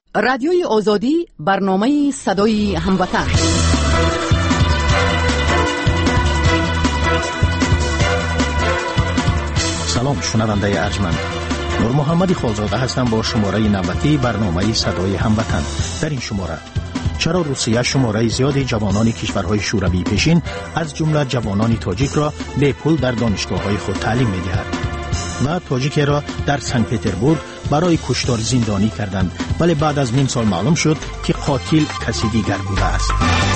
رادیوی آزادی، برنامه صدای هموطن. سلام شنونده ارجمند، نور محمد خالزاده هستم با شماره 90 برنامه صدای هموطن. در این شماره: چرا روسیه شماره زیادی جوانان کشورهای شوروی پیشین از جمله جوانان تاجیک را به پول در دانشگاه‌های خود تعلیم می‌دهد و تاجیکی را در سن پتربورگ برای کشتار زندانی کردند، ولی بعد از نیم سال معلوم شد که قاتل کسی دیگر بوده است.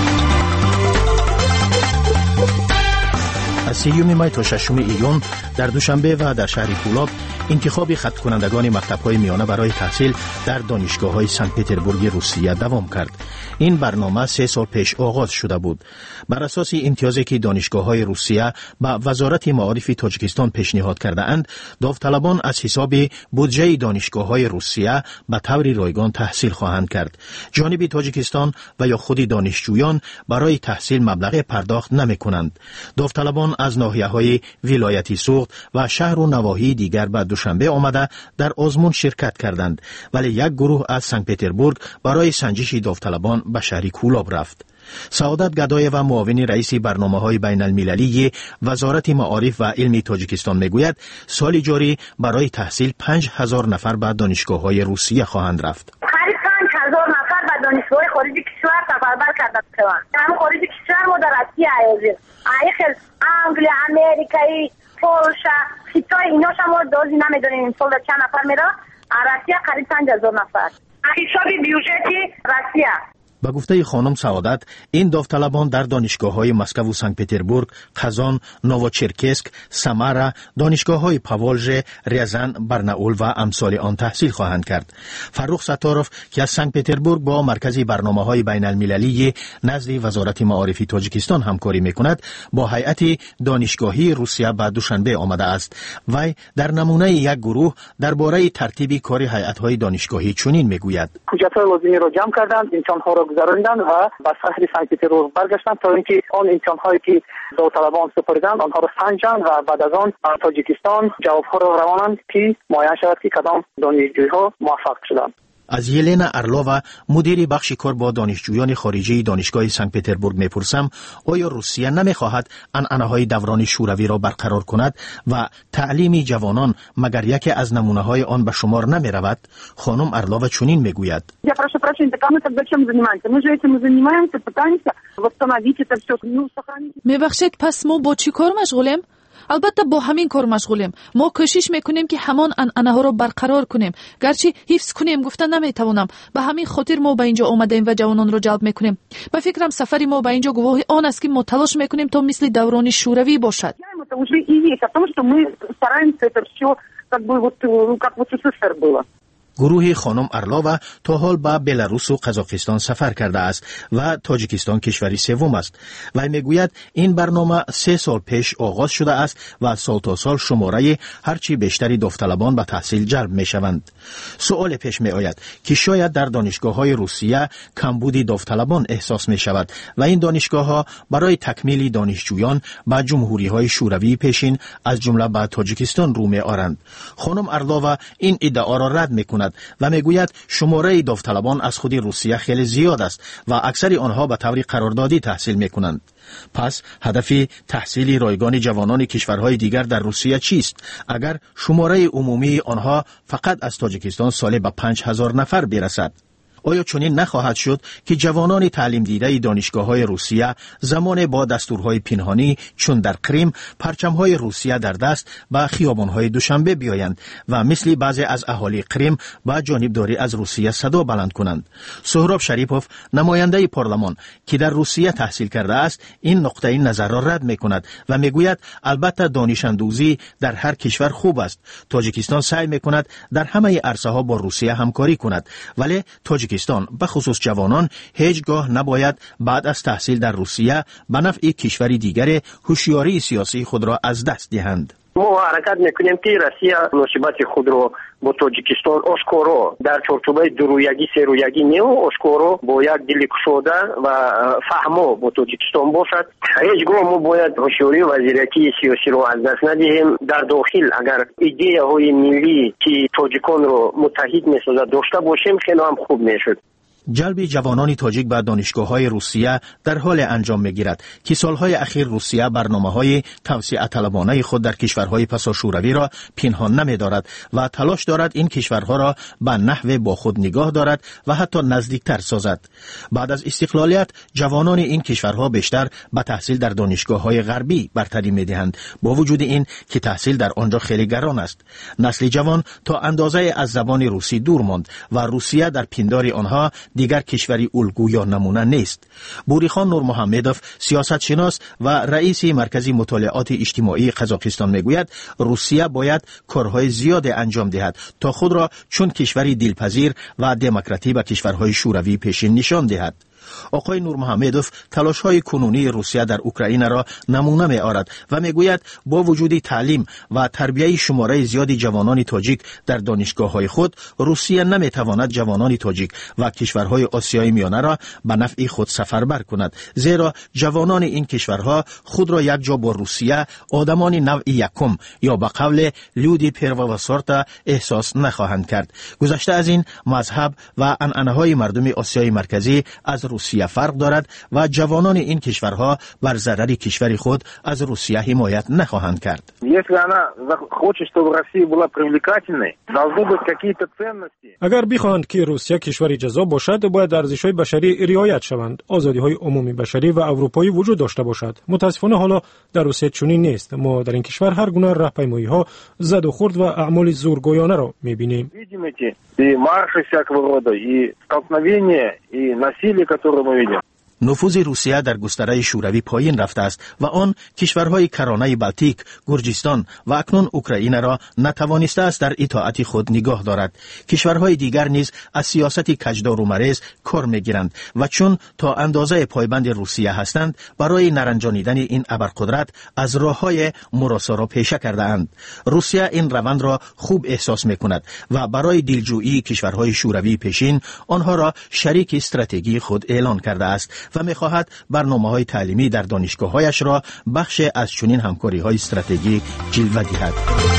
از 3 می تا 6 ایون در دوشنبه و در شهر پولاب انتخاب خط کنندگان مکتب‌های میانه برای تحصیل در دانشگاه‌های سن پتربورگ روسیه دوام کرد. این برنامه 3 سال پیش آغاز شده بود. بر اساس امتیازی که دانشگاه‌های روسیه به وزارت معارف تاجیکستان پیشنهاد کرده‌اند، داوطلبان از حساب بودجه دانشگاه‌های روسیه به طور رایگان تحصیل خواهند کرد. جانب تاجیکستان و یا خود دانشجویان برای تحصیل مبلغ پرداخت نمی‌کنند. داوطلبان از ناحیه‌های ولایت سوغد و شهر و نواحی دیگر به دوشنبه آمده در آزمون شرکت کردند، ولی یک گروه از سن پتربورگ برای سنجش داوطلبان به شهر کولاب رفت. سعادت گدای و معاون رئیس برنامه‌های بین المللی وزارت معارف و علم تاجیکستان میگوید سال جاری برای تحصیل 5000 نفر به دانشگاه‌های روسیه خواهند رفت. قریب 5000 نفر به دانشگاه خارج کشور سفربر کرده شوند. هم خارج کشور ما در روسیه ایازیم. ایخل انگلیس، امریکایی، پولشا، خیتای اینا شما دازی نمیدونیم این سال چند نفر میره. روسیه قریب 5000 نفر. حساب بیوجتی روسیه. با گفته خانم سعادت، این داوطلبان در دانشگاه‌های مسکو و سن پتربورگ، قزان، نووچرکسک، سمارا، دانشگاه‌های پاولژ، ریازان، برناول و امثال آن تحصیل خواهند کرد. فرخ ستاروف که از سن پتربورگ با مرکز برنامه‌های بین المللی نزد وزارت معارف تاجیکستان همکاری می‌کند، با هیئت دانشگاهی روسیه به دوشنبه آمده است. وی در نمونه یک گروه درباره ترتیب کار هیئت‌های دانشگاهی چنین می‌گوید: حجت‌های لازمی را جمع کردند، امتحان‌ها را گذراندند و به شهر سن پتربورگ برگشتند تا اینکه آن امتحان‌هایی که داوطلبان سپردند آنها را سنجند و بعد از آن تاجیکستان جواب‌ها را روانند که معین شود که کدام دانشجوی‌ها موفق شدند. از یلنا ارلووا مدیر بخش کار با دانشجویان خارجی دانشگاه سن پتربورگ میپرسم آیا روسیه نمیخواهد عنعنه‌های دوران شوروی را برقرار کند و تعلیم جوانان مگر یکی از نمونه‌های آن به شمار نمیرود؟ خانم ارلووا چنین میگوید: Я прошу прощения, так мы тогда чем занимаемся? Мы же этим занимаемся, пытаемся восстановить это все, сохранить. میبخشید پس ما با چی کار مشغولیم؟ البته با همین کار مشغولیم. ما کوشش میکنیم که همان عنعنه ها را برقرار کنیم، گرچه حفظ کنیم گفتن نمیتوانم. به همین خاطر ما به اینجا آمدیم و جوانان را جلب میکنیم. به فکرم سفری ما به اینجا گواه آن است که ما تلاش میکنیم تا مثل دوران شوروی باشد. Это уже и есть, потому что мы стараемся это все как бы вот как в СССР было. گروه خانم ارلووا تا حال به بلاروس و قزاقستان سفر کرده است و تاجیکستان کشوری سوم است. و میگوید این برنامه 3 سال پیش آغاز شده است و سال تا سال شماره هرچی بیشتری داوطلبان به تحصیل جلب میشوند. سوال پیش می آید که شاید در دانشگاه‌های روسیه کمبود داوطلبان احساس می شود و این دانشگاه‌ها برای تکمیل دانشجویان به جمهوری‌های شوروی پیشین از جمله به تاجیکستان رو می آورند. خانم ارلووا این ادعا را رد می‌کند و میگوید شماره داوطلبان از خود روسیه خیلی زیاد است و اکثر آنها به طور قراردادی تحصیل میکنند. پس هدف تحصیل رایگان جوانان کشورهای دیگر در روسیه چیست اگر شماره عمومی آنها فقط از تاجیکستان سالی به 5000 نفر برسد؟ آیا چنین نخواهد شد که جوانان تعلیم دیده دانشگاه‌های روسیه زمان با دستورهای پنهانی چون در کریم پرچم‌های روسیه در دست به خیابان‌های دوشنبه بیایند و مثل بعضی از اهالی کریم با جانبداری از روسیه صدا بلند کنند؟ سهراب شریپوف نماینده پارلمان که در روسیه تحصیل کرده است این نقطه نظر را رد می‌کند و میگوید البته دانش اندوزی در هر کشور خوب است. تاجیکستان سعی می‌کند در همه عرصه‌ها با روسیه همکاری کند، ولی تاجیکستان به خصوص جوانان هیچگاه نباید بعد از تحصیل در روسیه به نفع کشوری دیگر هوشیاری سیاسی خود را از دست دهند. ما حرکت میکنیم که روسیه مناسبت خود رو با تاجیکستان آشکارا در چارچوبه درویگی سرویگی نه آشکارا با یک دل گشوده و فهمو با تاجیکستان باشد. هیچگاه ما باید هوشیاری وزیرتی سیاسی رو از دست ندهیم. در داخل اگر ایده های ملی که تاجیکان رو متحد میسازد داشته باشیم خیلی هم خوب میشد. جلب جوانان تاجیک به دانشگاه‌های روسیه در حال انجام می‌گیرد که سالهای اخیر روسیه برنامه‌های توسعه طلبانه خود در کشورهای پساشوروی را پنهان نمی‌دارد و تلاش دارد این کشورها را به نحو با خود نگاه دارد و حتی نزدیکتر سازد. بعد از استقلالیت جوانان این کشورها بیشتر به تحصیل در دانشگاه‌های غربی برتری می‌دهند، با وجود این که تحصیل در آنجا خیلی گران است. نسل جوان تا اندازه از زبان روسی دور ماند و روسیه در پندار آنها دیگر کشوری الگو یا نمونه نیست. بوریخان نورمحمدوف سیاستشناس و رئیس مرکز مطالعات اجتماعی قزاقستان میگوید روسیه باید کارهای زیاد انجام دهد تا خود را چون کشوری دلپذیر و دموکراتی به کشورهای شوروی پیشین نشان دهد. آقای نورمحمدوف تلاش‌های کنونی روسیه در اوکراین را نمونه می‌آورد و میگوید با وجود تعلیم و تربیت شماره زیادی جوانان تاجیک در دانشگاه‌های خود، روسیه نمی‌تواند جوانان تاجیک و کشورهای آسیای میانه را به نفع خود سفربر کند، زیرا جوانان این کشورها خود را یک جا با روسیه آدمان نوع یکم یا به قول لودی پرواسورتا احساس نخواهند کرد. گذشته از این مذهب و عنعنه‌های مردم آسیای مرکزی از روسیه فرق دارد و جوانان این کشورها بر ضرر کشور خود از روسیه حمایت نخواهند کرد. اگر بخواهند که روسیه کشوری جذاب باشد، باید ارزش‌های بشری رعایت شوند، آزادی‌های عمومی بشری و اروپایی وجود داشته باشد. متاسفانه حالا در روسیه چنین نیست. ما در این کشور هر گونه راهپیمایی‌ها، زد و خورد و اعمال زورگویانه را می‌بینیم. نفوذ روسیه در گستره شوروی پایین رفته است و آن کشورهای کرانه بالتیک، گرجستان و اکنون اوکراین را نتوانسته است در اطاعت خود نگاه دارد. کشورهای دیگر نیز از سیاست کجدار و مریض کار میگیرند و چون تا اندازه پایبند روسیه هستند، برای نرنجانیدن این ابرقدرت از راههای مراسا را پیشه کرده اند. روسیه این روند را خوب احساس میکند و برای دلجویی کشورهای شوروی پیشین آنها را شریک استراتژی خود اعلان کرده است و می‌خواهد برنامه‌های تعلیمی در دانشگاه‌هایش را بخش از چنین همکاری‌های استراتژیک جلوه دهد.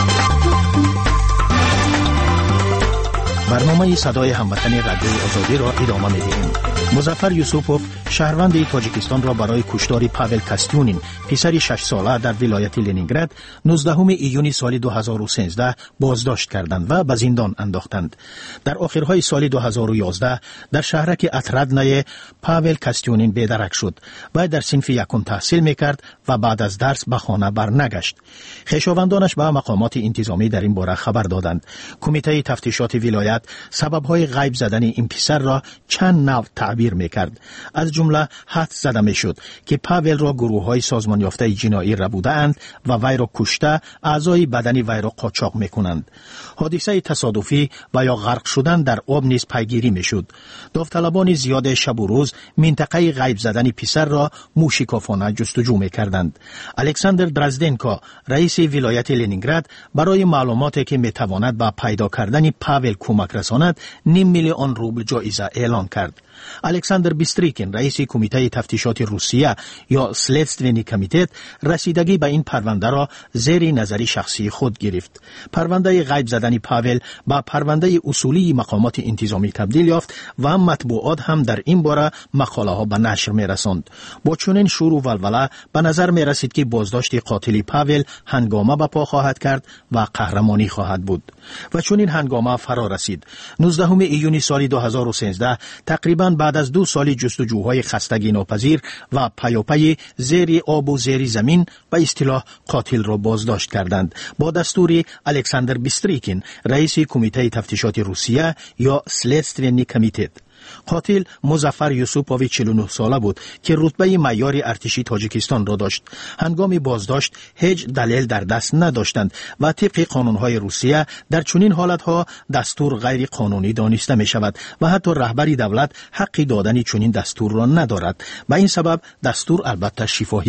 برنامه صدای هموطن رادیوی آزادی را ادامه می‌دهیم. مظفر یوسفوف شهروند تاجیکستان را برای کشتار پاول کاستیونین پسر 6 ساله در ولایت لنینگراد 19 ایون سال 2013 بازداشت کردند و به زندان انداختند. در آخرهای سال 2011 در شهرک اتردنای پاول کاستیونین بیدرک شد و در صنف یکم تحصیل میکرد و بعد از درس به خانه برنگشت. خویشاوندانش به مقامات انتظامی در این باره خبر دادند. کمیته تفتیشات ولایت سببهای غیب زدن این پسر را چند نوع تعبیر میکرد. از جمله حد زده میشد که پاول را گروه‌های سازمان یافته جنایی ربوده‌اند و وی را کشته اعضای بدن وی را قاچاق میکنند. حادثه تصادفی و یا غرق شدن در آب نیز پیگیری میشد. داوطلبان زیاد شب و روز منطقه غیب زدن پسر را موشکافانه جستجو میکردند. الکساندر درازدنکو رئیس ولایت لنینگراد برای معلوماتی که میتواند به پیدا کردن پاول کمک رساند 500,000 روبل جایزه اعلان کرد. الکساندر بیستریکین رئیس کمیته تفتیشات روسیه یا سلیدستوینی کمیته رسیدگی به این پرونده را زیر نظر شخصی خود گرفت. پرونده غیب زدن پاول با پرونده اصولی مقامات انتظامی تبدیل یافت و مطبوعات هم در این باره مقاله ها به نشر می رساند. با چنین شور و ولوله به نظر می رسید که بازداشت قاتل پاول هنگامه به پا خواهد کرد و قهرمانی خواهد بود. و چون این هنگامه فرا رسید. 19 ایون سال 2013 تقریبا بعد از 2 سال جستجوهای خستگی ناپذیر و پیاپی زیر آب و زیر زمین به اصطلاح قاتل را بازداشت کردند با دستور الکساندر بیستریکین رئیس کمیته تفتیشات روسیه یا سلیدستوینی کمیته. قاتل مظفر یوسفوویچ 49 ساله بود که رتبه معیار ارتشی تاجیکستان را داشت. هنگام بازداشت هیچ دلیل در دست نداشتند و طبق قانونهای روسیه در چنین حالتها دستور غیر قانونی دانسته می شود و حتی رهبری دولت حق دادن چنین دستور را ندارد. به این سبب دستور البته شفاهی بود.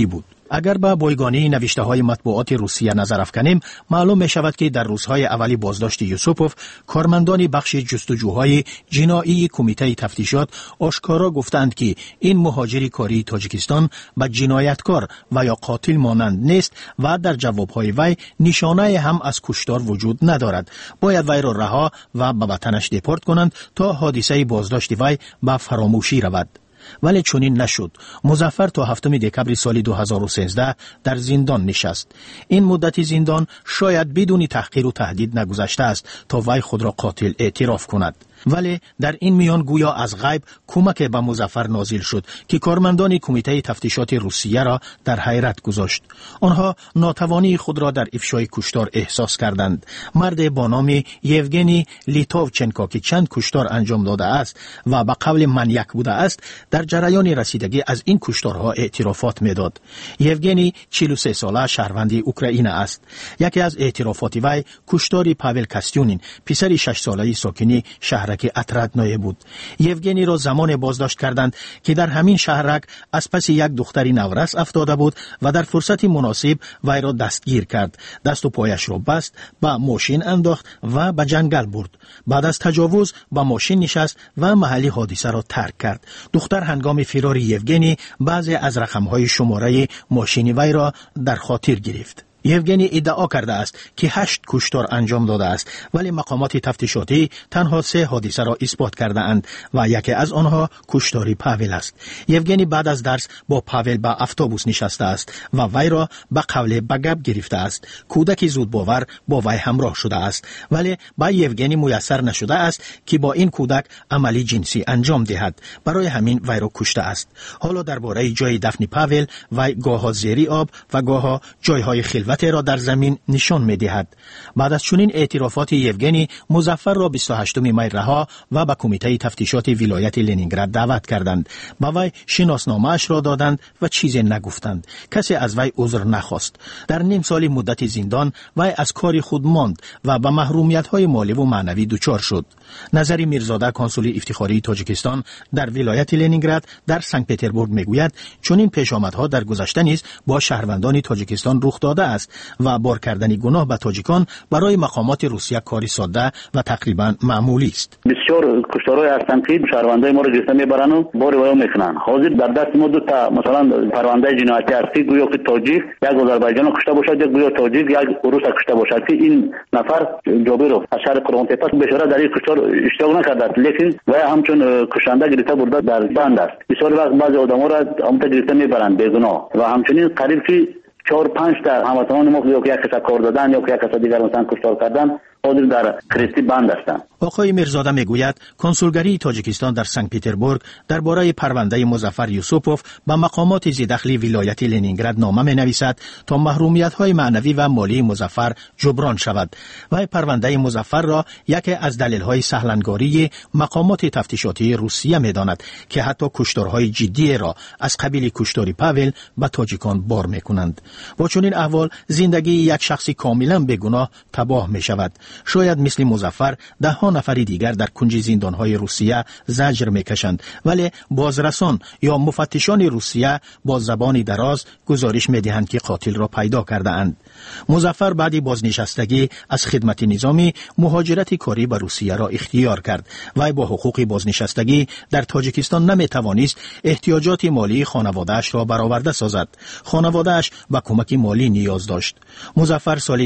اگر به بایگانی نوشته های مطبوعات روسیه نظر افکنیم، معلوم می شود که در روزهای اولی بازداشت یوسوپوف، کارمندان بخش جستجوهای جنایی کمیته تفتیشات آشکارا گفتند که این مهاجر کاری تاجیکستان به جنایتکار و یا قاتل مانند نیست و در جوابهای وی نشانه هم از کشتار وجود ندارد. باید وی را رها و به وطنش دپورت کنند تا حادثه بازداشت وی به فراموشی رود. ولی چنین نشد. مظفر تا 7 دکبر سال 2013 در زندان نشست. این مدت زندان شاید بدون تحقیر و تهدید نگذشته است تا وی خود را قاتل اعتراف کند. ولی در این میان گویا از غیب کمک به مظفر نازل شد که کارمندان کمیته تفتیشات روسیه را در حیرت گذاشت. آنها ناتوانی خود را در افشای کشتار احساس کردند. مرد با نام یوگنی لیتووچنکو که چند کشتار انجام داده است و به قول من یک بوده است، در جریان رسیدگی از این کشتارها اعترافات میداد. یوگنی 43 ساله شهروند اوکراین است. یکی از اعترافات وی کشتار پاول کاستیونین، پسر 6 ساله ساکن شهر که اتردنایه بود. یوگنی را زمان بازداشت کردند که در همین شهرک از پس یک دختری نورس افتاده بود و در فرصت مناسب وی را دستگیر کرد. دست و پایش را بست، به ماشین انداخت و به جنگل برد. بعد از تجاوز به ماشین نشست و محل حادثه را ترک کرد. دختر هنگام فرار یوگنی بعضی از رقم‌های شماره ماشین وی را در خاطر گرفت. یوگنی ادعا کرده است که 8 کشتار انجام داده است، ولی مقامات تفتیشاتی تنها 3 حادثه را اثبات کرده اند و یکی از آنها کشتاری پاول است. یوگنی بعد از درس با پاول به اتوبوس نشسته است و وی را به قول به گپ گرفته است. کودک زود باور با وی همراه شده است، ولی با یوگنی میسر نشده است که با این کودک عملی جنسی انجام دهد. برای همین وی را کشته است. حالا درباره جای دفن پاول، وی گاه زیری آب و گاه جایهای خلوت را در زمین نشان می دهد. بعد از چنین اعترافات یوگنی، مظفر را 28 می رها و به کمیته تفتیشات ولایت لنینگراد دعوت کردند. با وی شناسنامه اش را دادند و چیزی نگفتند. کسی از وی عذر نخواست. در نیم سال مدت زندان وی از کار خود ماند و به محرومیت های مالی و معنوی دچار شد. نظری میرزاده، کنسول افتخاری تاجیکستان در ولایت لنینگراد در سنت پترزبورگ میگوید چنین پیشامدها در گذشته نیز با شهروندان تاجیکستان رخ داده است و بار کردن گناه به تاجیکان برای مقامات روسیه کاری ساده و تقریبا معمولی است. بسیار کشتارهای هستند که شهروندای ما را گرفته میبرند و بار ویو میکنند. حاضر در دست ما 2 تا مثلا پرونده جنایتی است که گویا که تاجیک یک آذربایجان کشته باشد، یک گویا تاجیک یک روس کشته باشد که این نفر جابرو از شهر قرغون تپه بشاره در این کشتار اشتراک نکرده است، لیکن و همچون کشنده گرفته برده در بند است. بسیار وقت بعضی آدما را همت گرفته میبرند بیگناه و همچنین قریب که 4-5 تا هموطنان ما که یک کس کار دادن یا که یک کس دیگر مثلا کشتار کردن حاضر در کریستی بند هستند. آقای میرزاده میگوید کنسولگری تاجیکستان در سنت پترزبورگ درباره پرونده مظفر یوسوپوف به مقامات ذی‌دخل ولایت لنینگراد نامه مینویسد تا محرومیت‌های معنوی و مالی مظفر جبران شود و پرونده مظفر را یکی از دلایل سهلنگاری مقامات تفتیشاتی روسیه می‌داند که حتی کشتارهای جدی را از قبیل کشتاری پاول به تاجیکان بار می‌کنند. با چنین احوال زندگی یک شخص کاملا بیگناه تباه می‌شود. شاید مثل مظفر 10 نفر دیگر در کنج زندانهای روسیه زجر میکشند، ولی بازرسان یا مفتشان روسیه با زبان دراز گزارش میدهند که قاتل را پیدا کرده اند. مظفر بعد بازنشستگی از خدمت نظامی مهاجرت کاری به روسیه را اختیار کرد و با حقوق بازنشستگی در تاجیکستان نمیتوانست احتیاجات مالی خانواده‌اش را برآورده سازد. خانواده‌اش به کمک مالی نیاز داشت. مظفر سال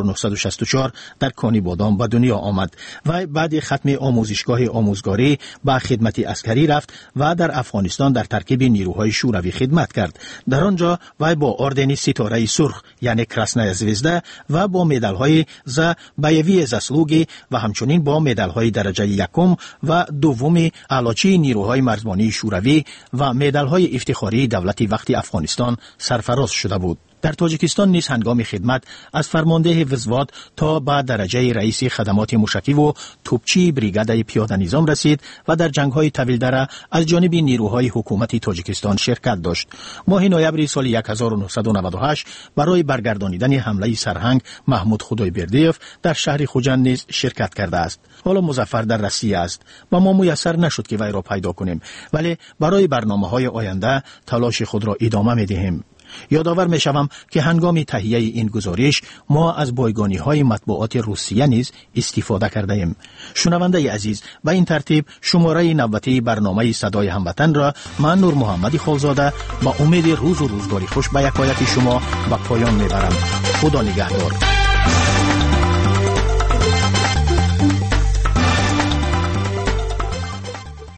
1964 در کانی بادام به دنیا آمد و بعد ختم آموزشگاه آموزگاری به خدمت عسکری رفت و در افغانستان در ترکیب نیروهای شوروی خدمت کرد. در آنجا وی با اردن ستاره سرخ یعنی کراسنایا زوزدا و با مدال‌های ز بایوی زاسلوگی و همچنین با مدال‌های درجه یکم و دوم اعلاچی نیروهای مرزبانی شوروی و مدال‌های افتخاری دولت وقت افغانستان سرفراز شده بود. در تاجیکستان نیز هنگام خدمت از فرمانده وزواد تا به درجه رئیس خدمات موشکی و توپچی بریگاد پیاده نظام رسید و در جنگ‌های طویل‌دره از جانب نیروهای حکومت تاجیکستان شرکت داشت. ماه نوامبر سال 1998 برای برگردانیدن حمله سرهنگ محمود خدایبردیف در شهر خوجند نیز شرکت کرده است. حالا مظفر در روسیه است و ما میسر نشد که وی را پیدا کنیم، ولی برای برنامه‌های آینده تلاش خود را ادامه می‌دهیم. یادآور می‌شوم که هنگام تهیه این گزارش ما از بایگانی‌های مطبوعات روسیه نیز استفاده کرده ایم. شنونده عزیز، به این ترتیب شماره نوبتی برنامه صدای هموطن را من نور محمدی خالزاده با امید روز و روزگاری خوش به یکایک شما به پایان میبرم. خدا نگهدار.